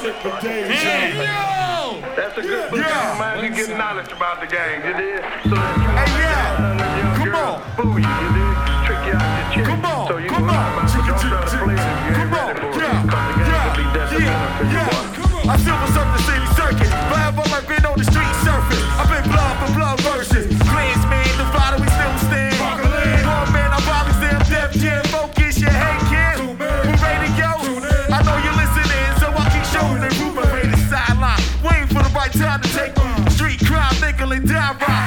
That's a good book. Man, you get knowledge about the gang, you did? So that you fool you, you did? Trick you out your chick. So you know about it, but don't try to play it if you ain't ready for it. Cause the gang will be detrimental for you, boy. I still was up the city circuit. Forever I've been on the street surface. I've been blood for blood verses. Cleans me, the father we still stand. Poor man, I probably them Def Jam. Focus your head, kid. Who ready to go? I know you're listening, so I keep showing the rumor rated sideline. Waiting for the right time to take street crime, nickel and dime rock.